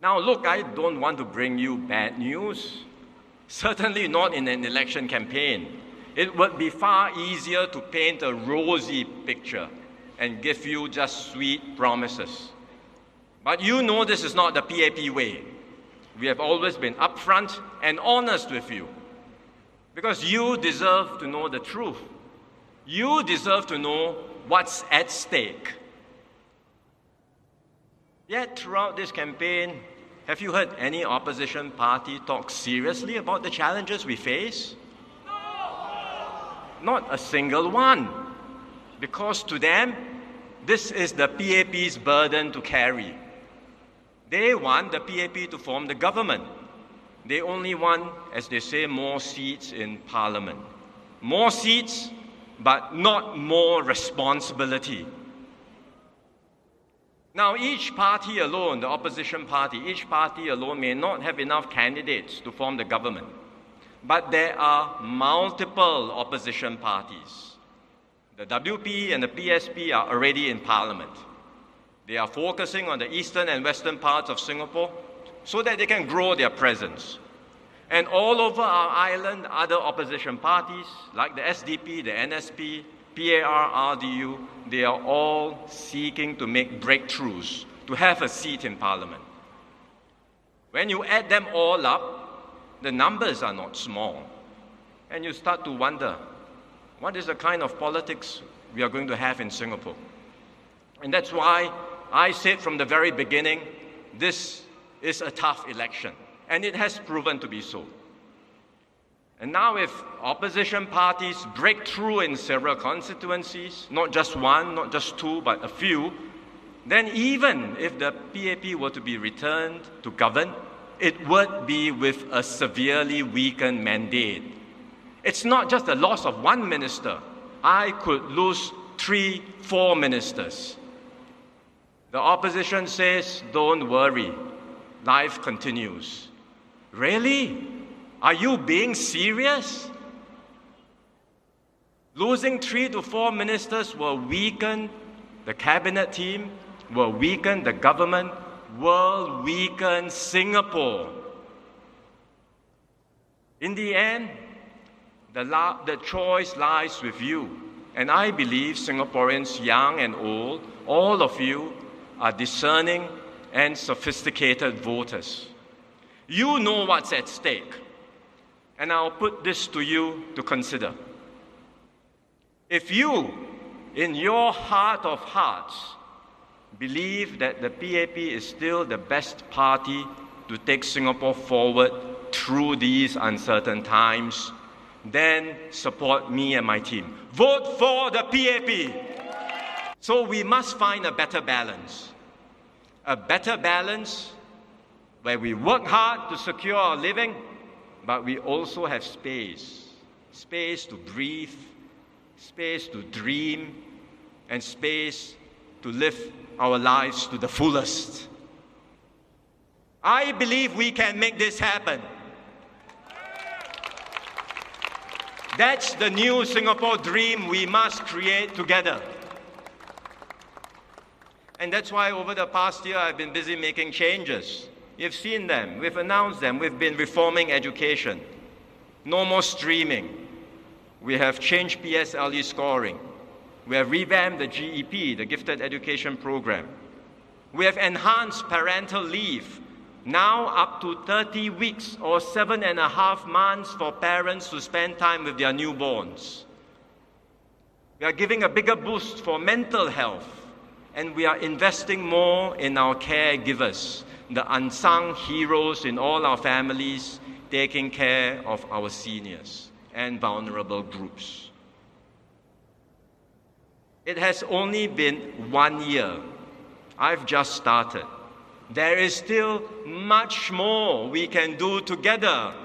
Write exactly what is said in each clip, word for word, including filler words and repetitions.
Now look, I don't want to bring you bad news. Certainly not in an election campaign. It would be far easier to paint a rosy picture and give you just sweet promises. But you know this is not the P A P way. We have always been upfront and honest with you because you deserve to know the truth. You deserve to know what's at stake. Yet throughout this campaign, have you heard any opposition party talk seriously about the challenges we face? Not a single one. Because to them, this is the P A P's burden to carry. They want the P A P to form the government. They only want, as they say, more seats in Parliament. More seats, but not more responsibility. Now, each party alone, the opposition party, each party alone may not have enough candidates to form the government. But there are multiple opposition parties. The W P and the P S P are already in Parliament. They are focusing on the eastern and western parts of Singapore so that they can grow their presence. And all over our island, other opposition parties like the S D P, the N S P, P A R, R D U, they are all seeking to make breakthroughs, to have a seat in Parliament. When you add them all up, the numbers are not small. And you start to wonder, what is the kind of politics we are going to have in Singapore? And that's why I said from the very beginning, this is a tough election. And it has proven to be so. And now if opposition parties break through in several constituencies, not just one, not just two, but a few, then even if the P A P were to be returned to govern, it would be with a severely weakened mandate. It's not just the loss of one minister. I could lose three, four ministers. The opposition says, don't worry, life continues. Really? Are you being serious? Losing three to four ministers will weaken the cabinet team, will weaken the government, will weaken Singapore. In the end, the, la- the choice lies with you. And I believe Singaporeans, young and old, all of you are discerning and sophisticated voters. You know what's at stake. And I'll put this to you to consider. If you, in your heart of hearts, believe that the P A P is still the best party to take Singapore forward through these uncertain times, then support me and my team. Vote for the P A P. So we must find a better balance. A better balance where we work hard to secure our living, but we also have space. Space to breathe, space to dream, and space to live our lives to the fullest. I believe we can make this happen. That's the new Singapore dream we must create together. And that's why over the past year I've been busy making changes. You've seen them, we've announced them, we've been reforming education. No more streaming. We have changed P S L E scoring. We have revamped the G E P, the Gifted Education Program. We have enhanced parental leave, now up to thirty weeks or seven and a half months for parents to spend time with their newborns. We are giving a bigger boost for mental health, and we are investing more in our caregivers, the unsung heroes in all our families taking care of our seniors and vulnerable groups. It has only been one year. I've just started. There is still much more we can do together.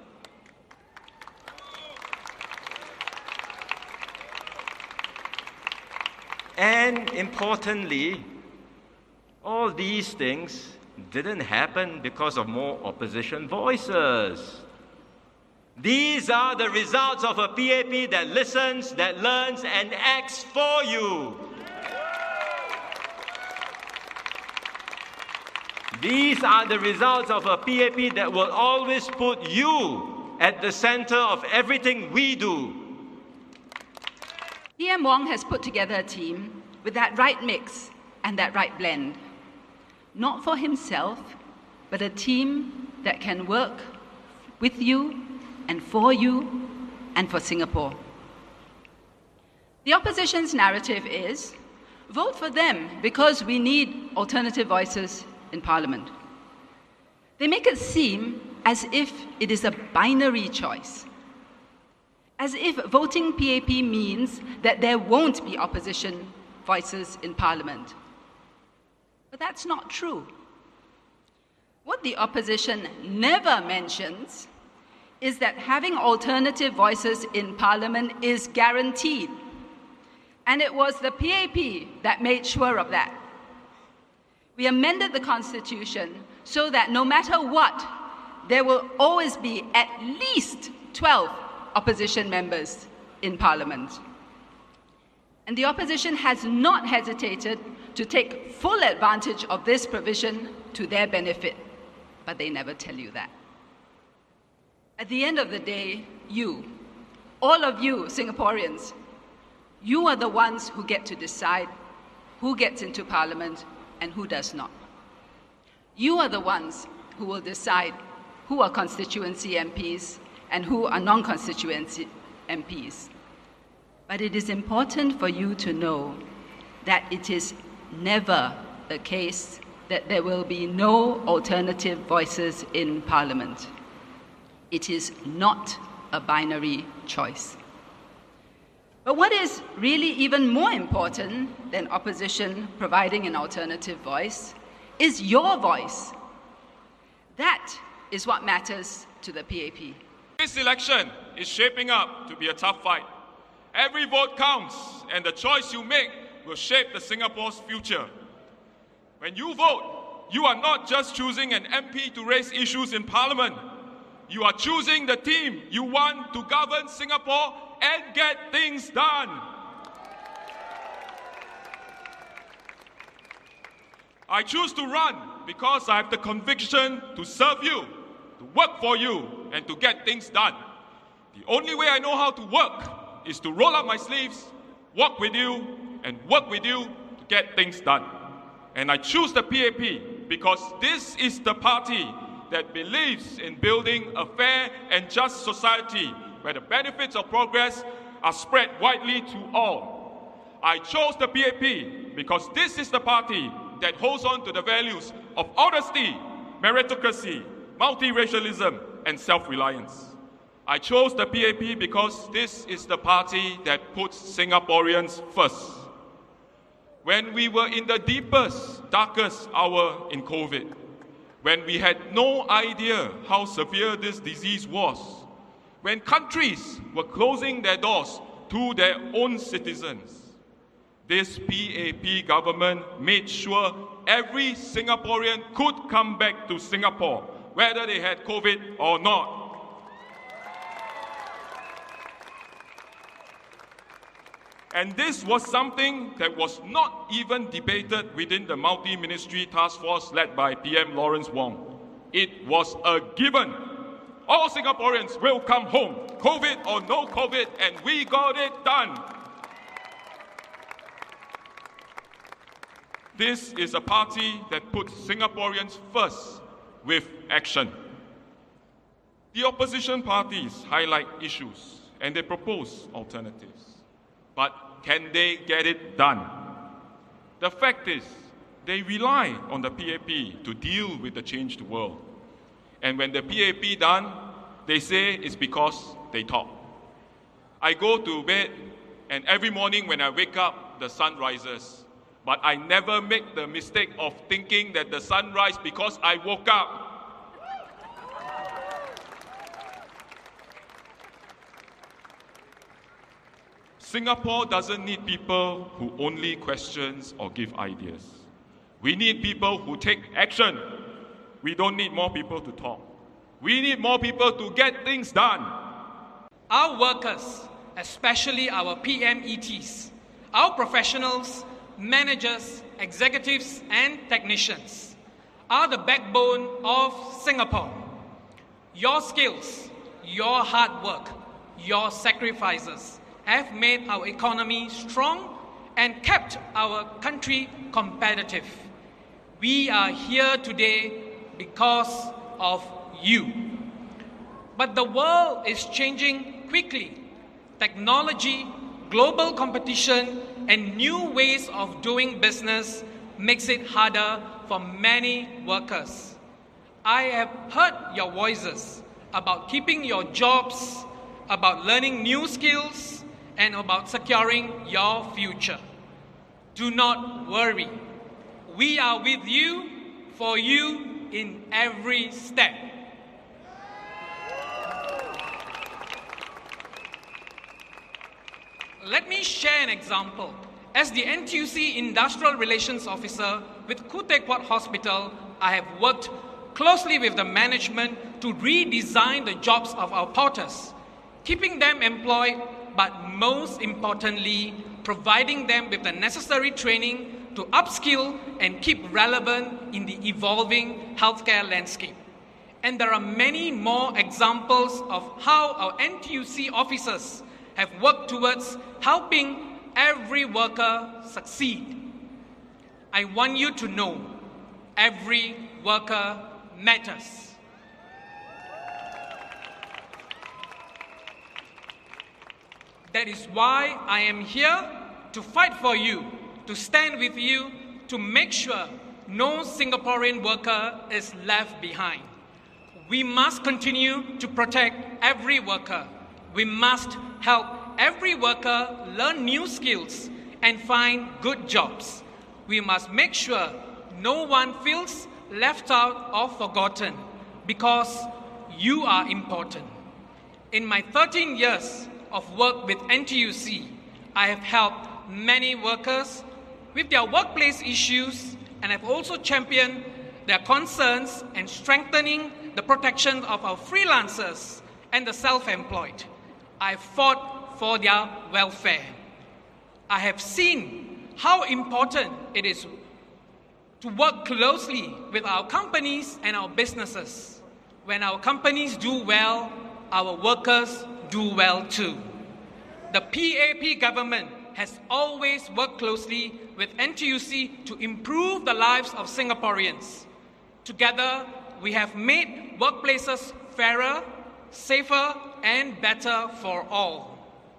And importantly, all these things didn't happen because of more opposition voices. These are the results of a P A P that listens, that learns, and acts for you. These are the results of a P A P that will always put you at the center of everything we do. P M Wong has put together a team with that right mix and that right blend. Not for himself, but a team that can work with you and for you and for Singapore. The opposition's narrative is, vote for them because we need alternative voices in Parliament. They make it seem as if it is a binary choice, as if voting P A P means that there won't be opposition voices in Parliament. But that's not true. What the opposition never mentions is that having alternative voices in Parliament is guaranteed. And it was the P A P that made sure of that. We amended the Constitution so that no matter what, there will always be at least twelve opposition members in Parliament. And the opposition has not hesitated to take full advantage of this provision to their benefit, but they never tell you that. At the end of the day, you, all of you Singaporeans, you are the ones who get to decide who gets into Parliament and who does not. You are the ones who will decide who are constituency M Ps and who are non-constituency M Ps. But it is important for you to know that it is never the case that there will be no alternative voices in Parliament. It is not a binary choice. But what is really even more important than opposition providing an alternative voice is your voice. That is what matters to the P A P. This election is shaping up to be a tough fight. Every vote counts, and the choice you make will shape the Singapore's future. When you vote, you are not just choosing an M P to raise issues in Parliament. You are choosing the team you want to govern Singapore and get things done. I choose to run because I have the conviction to serve you, to work for you, and to get things done. The only way I know how to work is to roll up my sleeves, walk with you, and work with you to get things done. And I choose the P A P because this is the party that believes in building a fair and just society where the benefits of progress are spread widely to all. I chose the P A P because this is the party that holds on to the values of honesty, meritocracy, multiracialism, and self-reliance. I chose the P A P because this is the party that puts Singaporeans first. When we were in the deepest, darkest hour in COVID, when we had no idea how severe this disease was, when countries were closing their doors to their own citizens, this P A P government made sure every Singaporean could come back to Singapore, whether they had COVID or not. And this was something that was not even debated within the multi-ministry task force led by P M Lawrence Wong. It was a given. All Singaporeans will come home, COVID or no COVID, and we got it done. This is a party that puts Singaporeans first with action. The opposition parties highlight issues and they propose alternatives. But can they get it done? The fact is, they rely on the P A P to deal with the changed world. And when the P A P done, they say it's because they talk. I go to bed, and every morning when I wake up, the sun rises. But I never make the mistake of thinking that the sun rises because I woke up. Singapore doesn't need people who only question or give ideas. We need people who take action. We don't need more people to talk. We need more people to get things done. Our workers, especially our P M E Ts, our professionals, managers, executives, and technicians, are the backbone of Singapore. Your skills, your hard work, your sacrifices have made our economy strong and kept our country competitive. We are here today because of you. But the world is changing quickly. Technology, global competition, and new ways of doing business makes it harder for many workers. I have heard your voices about keeping your jobs, about learning new skills, and about securing your future. Do not worry. We are with you, for you, in every step. Let me share an example. As the N T U C Industrial Relations Officer with Khoo Teck Puat Hospital, I have worked closely with the management to redesign the jobs of our porters, keeping them employed, but most importantly, providing them with the necessary training to upskill and keep relevant in the evolving healthcare landscape. And there are many more examples of how our N T U C officers have worked towards helping every worker succeed. I want you to know every worker matters. That is why I am here to fight for you, to stand with you, to make sure no Singaporean worker is left behind. We must continue to protect every worker. We must help every worker learn new skills and find good jobs. We must make sure no one feels left out or forgotten, because you are important. In my thirteen years of work with N T U C, I have helped many workers with their workplace issues, and I've also championed their concerns and strengthening the protection of our freelancers and the self-employed. I fought for their welfare. I have seen how important it is to work closely with our companies and our businesses. When our companies do well, our workers do well too. The P A P government has always worked closely with N T U C to improve the lives of Singaporeans. Together, we have made workplaces fairer, safer, and better for all.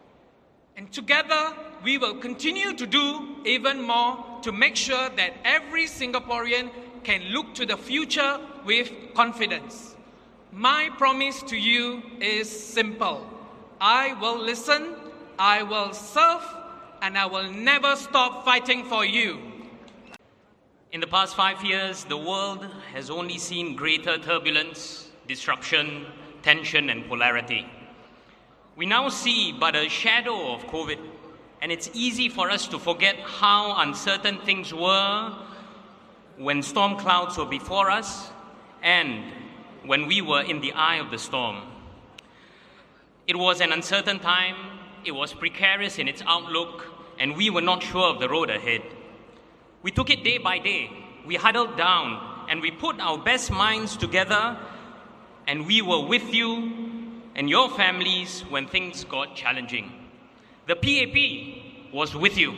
And together, we will continue to do even more to make sure that every Singaporean can look to the future with confidence. My promise to you is simple. I will listen, I will serve, and I will never stop fighting for you. In the past five years, the world has only seen greater turbulence, disruption, tension, and polarity. We now see but a shadow of COVID, and it's easy for us to forget how uncertain things were when storm clouds were before us and when we were in the eye of the storm. It was an uncertain time, it was precarious in its outlook, and we were not sure of the road ahead. We took it day by day, we huddled down, and we put our best minds together, and we were with you and your families when things got challenging. The P A P was with you.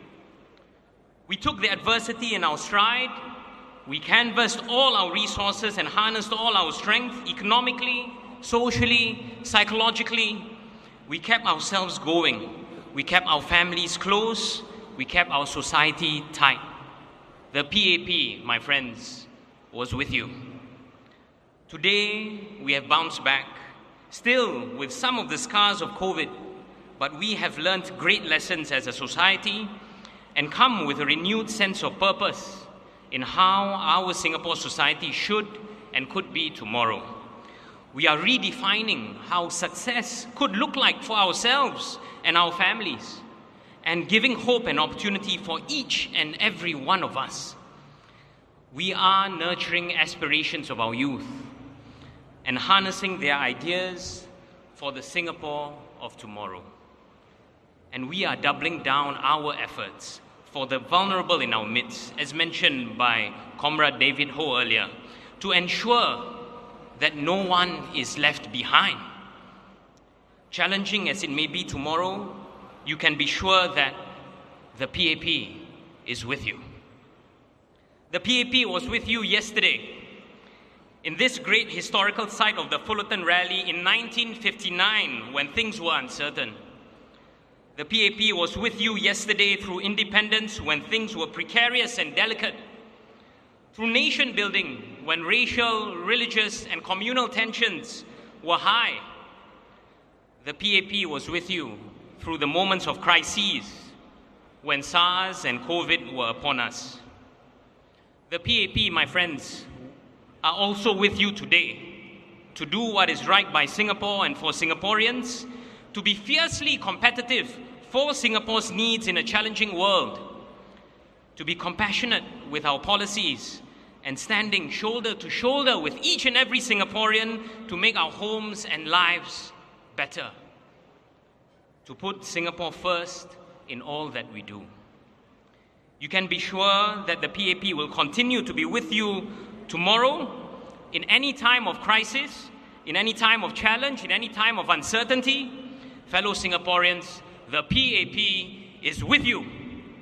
We took the adversity in our stride. We canvassed all our resources and harnessed all our strength economically, socially, psychologically. We kept ourselves going. We kept our families close. We kept our society tight. The P A P, my friends, was with you. Today, we have bounced back, still with some of the scars of COVID, but we have learned great lessons as a society and come with a renewed sense of purpose in how our Singapore society should and could be tomorrow. We are redefining how success could look like for ourselves and our families, and giving hope and opportunity for each and every one of us. We are nurturing aspirations of our youth and harnessing their ideas for the Singapore of tomorrow. And we are doubling down our efforts for the vulnerable in our midst, as mentioned by Comrade David Ho earlier, to ensure that no one is left behind. Challenging as it may be tomorrow, you can be sure that the P A P is with you. The P A P was with you yesterday in this great historical site of the Fullerton Rally in nineteen fifty-nine, when things were uncertain. The P A P was with you yesterday through independence, when things were precarious and delicate. Through nation building, when racial, religious, and communal tensions were high. The P A P was with you through the moments of crises, when SARS and COVID were upon us. The P A P, my friends, are also with you today to do what is right by Singapore and for Singaporeans, to be fiercely competitive for Singapore's needs in a challenging world, to be compassionate with our policies and standing shoulder to shoulder with each and every Singaporean to make our homes and lives better, to put Singapore first in all that we do. You can be sure that the P A P will continue to be with you tomorrow, in any time of crisis, in any time of challenge, in any time of uncertainty. Fellow Singaporeans, the P A P is with you.